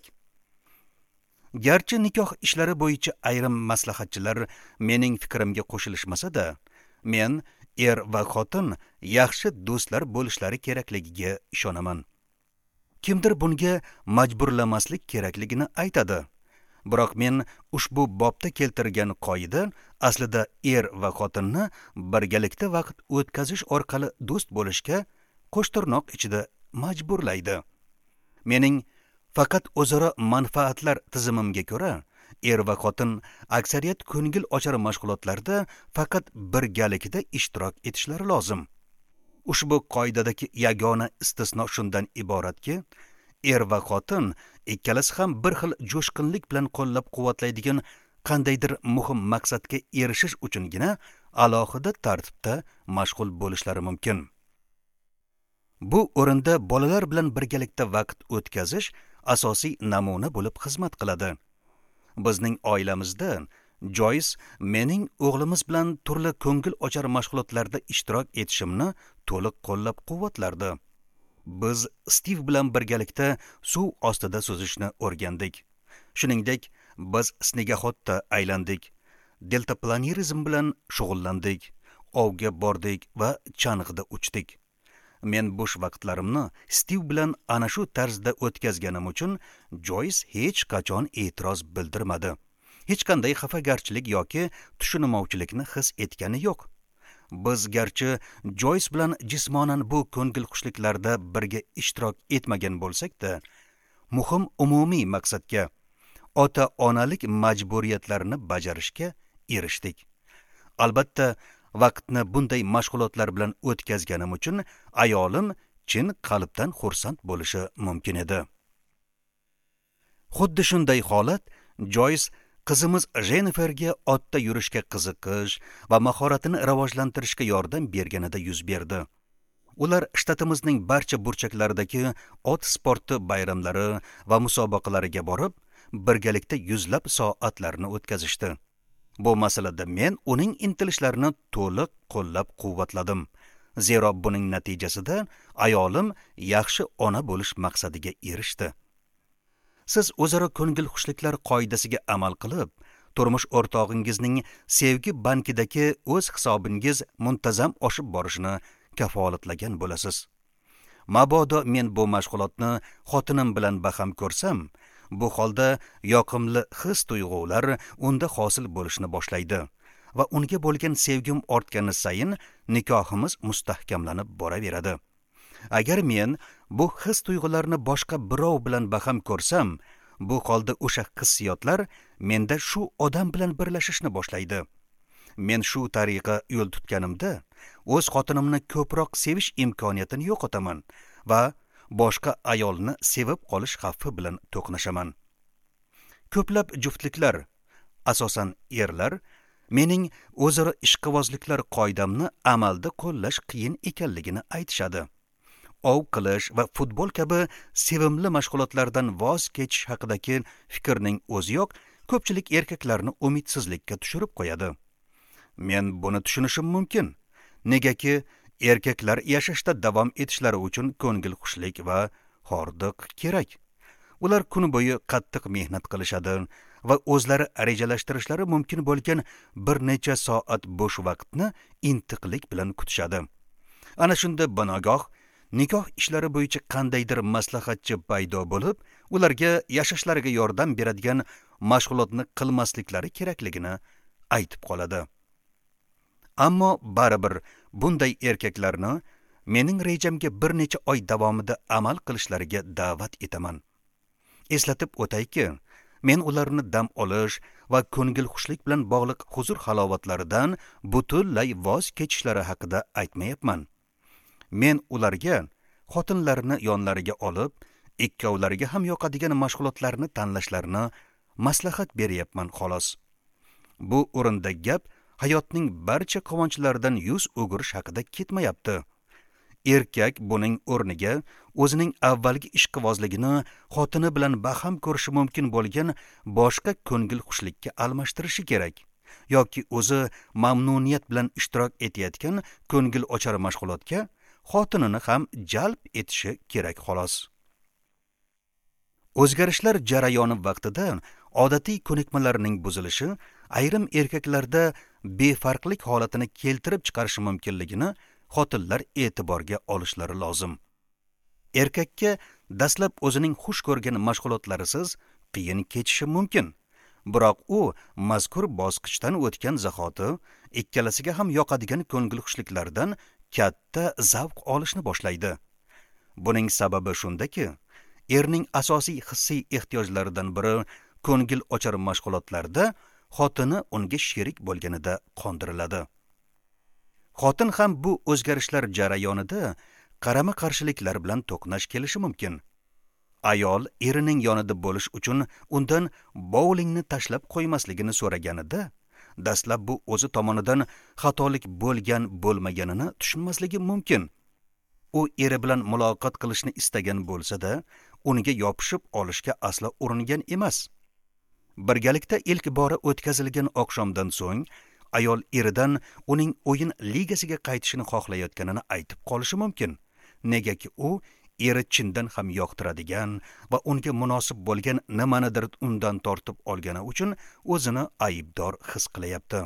Garchi nikoh ishlari bo'yicha ayrim maslahatchilar mening fikrimga qo'shilishmasa-da, men er va xotin yaxshi do'stlar bo'lishlari kerakligiga ishonaman. Kimdir bunga majburlamaslik kerakligini aytadi. Biroq men ushbu bobda keltirgan qoida aslida er va xotinni birgalikda vaqt o'tkazish orqali do'st bo'lishga qo'shtirnoq ichida majburlaydi. Mening faqat o'zaro manfaatlar tizimimga ko'ra, er va xotin aksariyat ko'ngil ochar mashg'ulotlarda faqat birgalikda ishtirok etishlari lozim. Ushbu qoidadagi yagona istisno shundan iboratki, er va xotin ikkalasi ham bir xil jo'shqinlik bilan qo'llab-quvvatlaydigan qandaydir muhim maqsadga erishish uchungina alohida tartibda mashg'ul bo'lishlari mumkin. Bu o'rinda bolalar bilan birgalikda vaqt o'tkazish asosiy namuna bo'lib xizmat qiladi. Bizning oilamizda Joyce mening o'g'limiz bilan turli ko'ngil ochar mashg'ulotlarda ishtirok etishimni to'liq qo'llab-quvvatlardi. Biz Steve bilan birgalikda suv ostida suzishni o'rgandik. Shuningdek, biz snegoxodda aylandik, deltaplanerizm bilan shug'ullandik, ovga bordik va chang'ida uchdik. Men bo'sh vaqtlarimni Steve bilan ana shu tarzda o'tkazganim uchun Joyce hech qachon e'tiroz bildirmadi. Hech qanday xafagarchilik yoki tushunmovchilikni his etgani yo'q. Biz garchi Joyce bilan jismonan bu ko'ngil xushliklarda birga ishtirok etmagan bo'lsak-da, muhim umumiy maqsadga, ota-onalik majburiyatlarini bajarishga erishdik. Albatta, vaqtni bunday mashg'ulotlar bilan o'tkazganim uchun ayolim chin qalbdan xursand bo'lishi mumkin edi. Xuddi shunday holat Joyce qizimiz Jenniferga otda yurishga qiziqish va mahoratini rivojlantirishga yordam berganida yuz berdi. Ular shtatimizning barcha burchaklaridagi ot sporti bayramlari va musobaqalariga borib, birgalikda yuzlab soatlarni o'tkazishdi. Bu masalada men uning intilishlarini to'liq qo'llab-quvvatladim. Zero buning natijasida ayolim yaxshi ona bo'lish maqsadiga erishdi. Siz o'zaro ko'ngil xushliklar qoidasiga amal qilib, turmush o'rtog'ingizning sevgi bankidagi o'z hisobingiz muntazam oshib borishini kafolatlagan bo'lasiz. Mabodo men bu mashg'ulotni xotinim bilan baham ko'rsam, bu holda yoqimli his tuyg'ular unda hosil bo'lishni boshlaydi va unga bo'lgan sevgim ortgani sayin nikohimiz mustahkamlanib boraveradi. Agar men bu his tuyg'ularni boshqa birov bilan baham ko'rsam, bu holda o'sha hissiyotlar menda shu odam bilan birlashishni boshlaydi. Men shu tariqa yo'l tutganimda o'z xotinimni ko'proq sevish imkoniyatini yo'qotaman va boshqa ayolni sevib qolish xavfi bilan to'qnashaman. Ko'plab juftliklar, asosan erlar, mening o'zaro ishqibozliklar qoidamni amalda qo'llash qiyin ekanligini aytishadi. Ov qilish va futbol kabi sevimli mashg'ulotlardan voz kechish haqidagi fikrning o'ziyoq ko'pchilik erkaklarni umidsizlikka tushirib qo'yadi. Men buni tushunishim mumkin. Negaki erkaklar yashashda davom etishlari uchun ko'ngil xushlik va hordiq kerak. Ular kun bo'yi qattiq mehnat qilishadi va o'zlari rejalashtirishlari mumkin bo'lgan bir necha soat bo'sh vaqtni intiqlik bilan kutishadi. Ana shunda banogoh nikoh ishlari bo'yicha qandaydir maslahatchi paydo bo'lib, ularga yashashlariga yordam beradigan mashg'ulotni qilmasliklari kerakligini aytib qoladi. Ammo baribir bunday erkaklarni mening rejamga bir necha oy davomida amal qilishlariga da'vat etaman. Eslatib o'tayki, men ularni dam olish va ko'ngil xushlik bilan bog'liq huzur halovatlaridan butunlay voz kechishlari haqida aytmayapman. Men ularga xotinlarni yonlariga olib, ikkovlariga ham yoqadigan mashg'ulotlarni tanlashlarini maslahat beryapman xolos. Bu o'rinda gap hayotning barcha quvonchlaridan yuz o'girish haqida ketmayapti. Erkak buning o'rniga o'zining avvalgi ishqibozligini xotini bilan baham ko'rishi mumkin bo'lgan boshqa ko'ngil xushlikka almashtirishi kerak, yoki o'zi mamnuniyat bilan ishtirok etayotgan ko'ngil ochar mashg'ulotga xotinini ham jalb etishi kerak xolos. O'zgarishlar jarayoni vaqtida odatiy ko'nikmalarning buzilishi ayrim erkaklarda befarqlik holatini keltirib chiqarishi mumkinligini xotinlar e'tiborga olishlari lozim. Erkakka dastlab o'zining xush ko'rgan mashg'ulotlarisiz qiyin kechishi mumkin. Biroq u mazkur bosqichdan o'tgan zahoti ikkalasiga ham yoqadigan ko'ngil xushliklardan katta zavq olishni boshlaydi. Buning sababi shundaki, erning asosiy hissiy ehtiyojlaridan biri ko'ngil ochar mashg'ulotlarda xotini unga sherik bo'lganida qondiriladi. Xotin ham bu o'zgarishlar jarayonida qarama-qarshiliklar bilan to'qnash kelishi mumkin. Ayol erining yonida bo'lish uchun undan bowlingni tashlab qo'ymasligini so'raganida, dastlab bu o'zi tomonidan xatolik bo'lgan bo'lmaganini tushunmasligi mumkin. U eri bilan muloqot qilishni istagan bo'lsa-da, unga yopishib olishga aslo uringan emas. Birgalikda ilk bora o'tkazilgan oqshomdan so'ng ayol eridan uning o'yin ligasiga qaytishini xohlayotganini aytib qolishi mumkin. Negaki u eri chindan ham yoqtiradigan va unga munosib bo'lgan nimanidir undan tortib olgani uchun o'zini aybdor his qilyapti.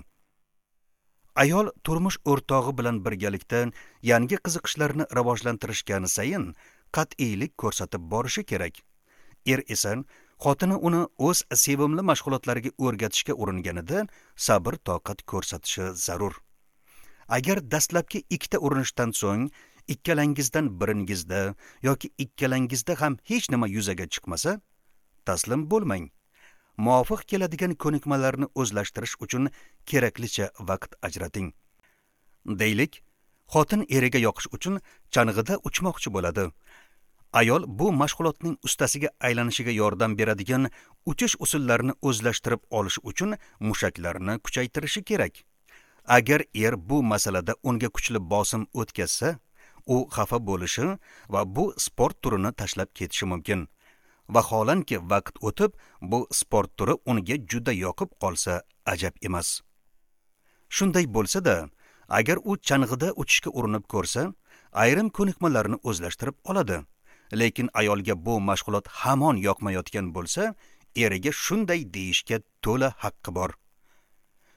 Ayol turmush o'rtog'i bilan birgalikda yangi qiziqishlarni rivojlantirishgani sayin qat'iylik ko'rsatib borishi kerak. Er esa xotini uni o'z sevimli mashg'ulotlariga o'rgatishga uringanida sabr toqat ko'rsatishi zarur. Agar dastlabki ikkita urinishdan so'ng ikkalangizdan biringizda yoki ikkalangizda ham hech nima yuzaga chiqmasa, taslim bo'lmang. Muvofiq keladigan ko'nikmalarni o'zlashtirish uchun keraklicha vaqt ajrating. Deylik, xotin eriga yoqish uchun chang'ida uchmoqchi bo'ladi. Ayol bu mashg'ulotning ustasiga aylanishiga yordam beradigan uchish usullarini o'zlashtirib olish uchun mushaklarni kuchaytirishi kerak. Agar er bu masalada unga kuchli bosim o'tkazsa, u xafa bo'lishi va bu sport turini tashlab ketishi mumkin. Vaholanki vaqt o'tib, bu sport turi unga juda yoqib qolsa ajab emas. Shunday bo'lsa-da, agar u chang'ida uchishga urinib ko'rsa, ayrim ko'nikmalarni o'zlashtirib oladi. Lekin ayolga bu mashg'ulot hamon yoqmayotgan bo'lsa, eriga shunday deyishga to'la haqqi bor.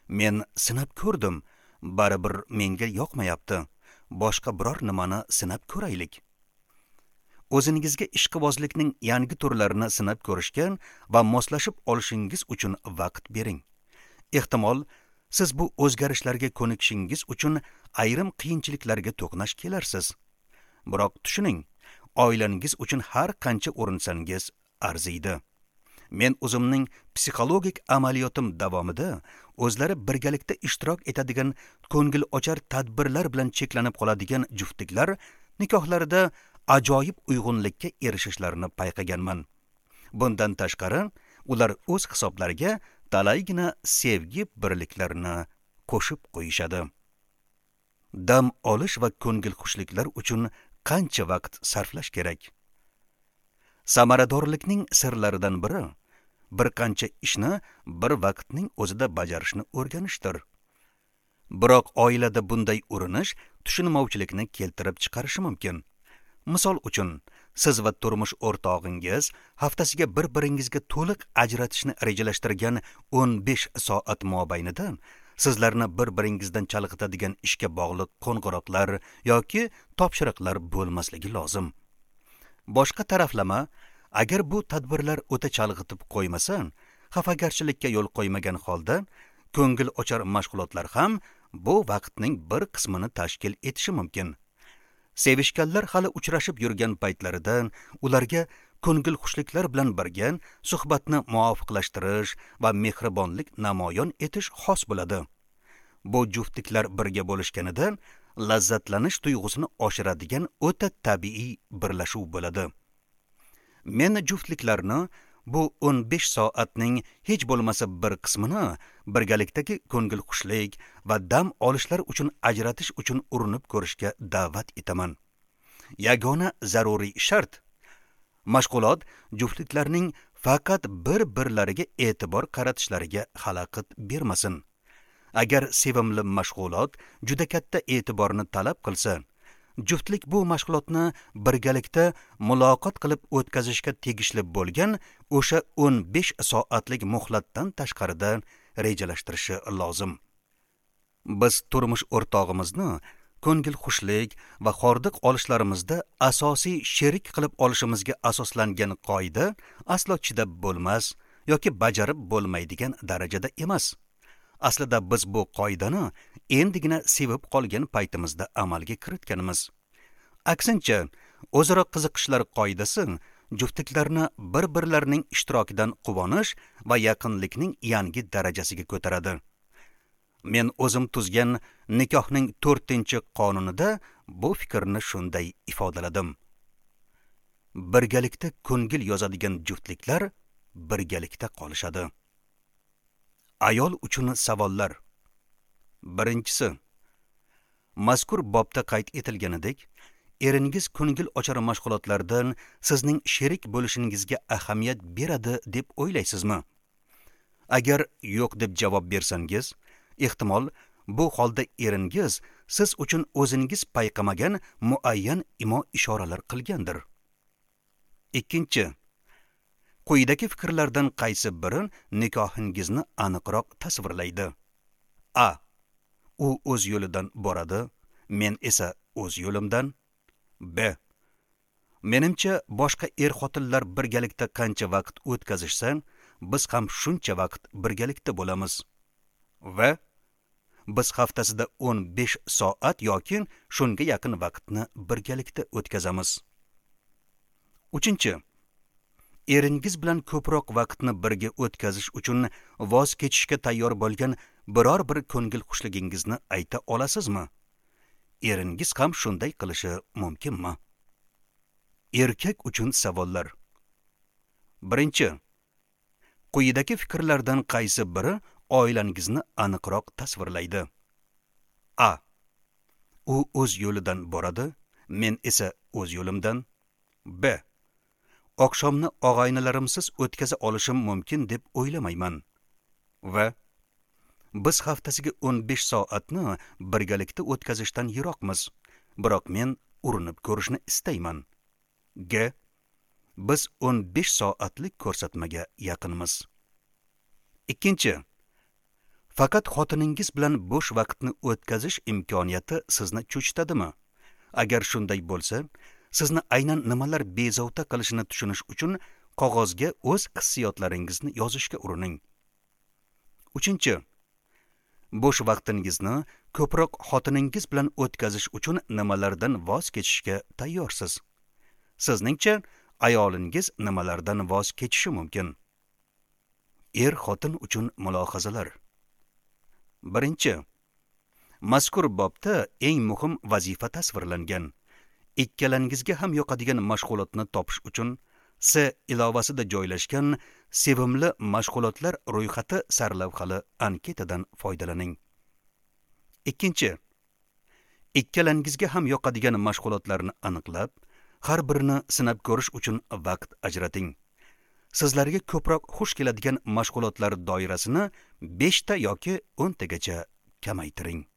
Men sinab ko'rdim, baribir menga yoqmayapti. Boshqa biror nimani sinab ko'raylik. O'zingizga ishqibozlikning yangi turlarini sinab ko'rishgan va moslashib olishingiz uchun vaqt bering. Ehtimol, siz bu o'zgarishlarga ko'nikishingiz uchun ayrim qiyinchiliklarga to'qnash kelarsiz. Biroq tushuning, oilangiz uchun har qancha urinsangiz arziydi. Men o'zimning psixologik amaliyotim davomida o'zlari birgalikda ishtirok etadigan ko'ngil ochar tadbirlar bilan cheklanib qoladigan juftliklar nikohlarida ajoyib uyg'unlikka erishishlarini payqaganman. Bundan tashqari, ular o'z hisoblariga talaygina sevgi birliklarini qo'shib qo'yishadi. Dam olish va ko'ngil xushliklar uchun qancha vaqt sarflash kerak? Samaradorlikning sirlaridan biri bir qancha ishni bir vaqtning o'zida bajarishni o'rganishdir. Biroq oilada bunday urinish tushunmovchilikni keltirib chiqarishi mumkin. Misol uchun, siz va turmush o'rtog'ingiz haftasiga bir-biringizga to'liq ajratishni rejalashtirgan o'n besh soat mobaynida sizlarni bir-biringizdan chalg'itadigan ishga bog'liq qo'ng'iroqlar yoki topshiriqlar bo'lmasligi lozim. Boshqa taraflama, agar bu tadbirlar o'ta chalg'itib qo'ymasa, xafagarchilikka yo'l qo'ymagan holda, ko'ngil ochar mashg'ulotlar ham bu vaqtning bir qismini tashkil etishi mumkin. Sevishganlar hali uchrashib yurgan paytlaridan ularga ko'ngil xushliklar bilan birga suhbatni muvofiqlashtirish va mehribonlik namoyon etish xos bo'ladi. Bu juftliklar birga bo'lishganida lazzatlanish tuyg'usini oshiradigan o'ta tabiiy birlashuv bo'ladi. Men juftliklarni bu o'n besh soatning hech bo'lmasa bir qismini birgalikdagi ko'ngil xushlik va dam olishlar uchun ajratish uchun urinib ko'rishga da'vat etaman. Yagona zaruriy shart mashg'ulot juftliklarning faqat bir-birlariga e'tibor qaratishlariga xalaqit bermasin. Agar sevimli mashg'ulot juda katta e'tiborni talab qilsa, juftlik bu mashg'ulotni birgalikda muloqot qilib o'tkazishga tegishli bo'lgan o'sha o'n besh soatlik muhlatdan tashqarida rejalashtirishi lozim. Biz turmush o'rtog'imizni ko'ngil xushlik va hordiq olishlarimizda asosiy sherik qilib olishimizga asoslangan qoida aslo chidab bo'lmas yoki bajarib bo'lmaydigan darajada emas. Aslida biz bu qoidani endigina sevib qolgan paytimizda amalga kiritganmiz. Aksincha, o'zaro qiziqishlar qoidasi juftliklarni bir-birlarining ishtirokidan quvonish va yaqinlikning yangi darajasiga ko'taradi. Men o'zim tuzgan nikohning to'rtinchi qonunida bu fikrni shunday ifodaladim. Birgalikda ko'ngil yozadigan juftliklar birgalikda qolishadi. Ayol uchun savollar. Birinchisi, mazkur bobda qayd etilganidek, eringiz ko'ngil ochar mashg'ulotlardan sizning sherik bo'lishingizga ahamiyat beradi deb o'ylaysizmi? Agar yo'q deb javob bersangiz, ehtimol bu holda eringiz siz uchun o'zingiz payqamagan muayyan imo-ishoralar qilgandir. Ikkinchi, quyidagi fikrlardan qaysi biri nikohingizni aniqroq tasvirlaydi? A. U o'z yo'lidan boradi, men esa o'z yo'limdan. B. Menimcha boshqa er-xotinlar birgalikda qancha vaqt o'tkazishsa, biz ham shuncha vaqt birgalikda bo'lamiz. Va biz haftasida o'n besh soat yoki shunga yaqin vaqtni birgalikda o'tkazamiz. Uchinchi, eringiz bilan ko'proq vaqtni birga o'tkazish uchun voz kechishga tayyor bo'lgan biror bir ko'ngil xushligingizni ayta olasizmi? Eringiz ham shunday qilishi mumkinmi? Erkak uchun savollar. Birinchi, quyidagi fikrlardan qaysi biri oilangizni aniqroq tasvirlaydi? A. U o'z yo'lidan boradi, men esa o'z yo'limdan. B. Oqshomni og'aynilarimsiz o'tkaza olishim mumkin deb o'ylamayman. Va biz haftasiga o'n besh soatni birgalikda o'tkazishdan yiroqmiz, biroq men urinib ko'rishni istayman. G. Biz o'n besh soatlik ko'rsatmaga yaqinmiz. Ikkinchi, Faqat xotiningiz bilan bo'sh vaqtni o'tkazish imkoniyati sizni cho'chitadimi? Agar shunday bo'lsa, sizni aynan nimalar bezovta qilishini tushunish uchun qog'ozga o'z hissiyotlaringizni yozishga urining. uchinchi. Bo'sh vaqtingizni ko'proq xotiningiz bilan o'tkazish uchun nimalardan voz kechishga tayyorsiz? Sizningcha, ayolingiz nimalardan voz kechishi mumkin? Er-xotin uchun mulohazalar. Birinchi. Mazkur bobda eng muhim vazifa tasvirlangan. Ikkalangizga ham yoqadigan mashg'ulotni topish uchun S ilovasida joylashgan sevimli mashg'ulotlar ro'yxati sarlavhali anketadan foydalaning. Ikkinchi. Ikkalangizga ham yoqadigan mashg'ulotlarni aniqlab, har birini sinab ko'rish uchun vaqt ajrating. Sizlarga ko'proq xush keladigan mashg'ulotlar doirasini besh ta yoki o'n tagacha kamaytiring.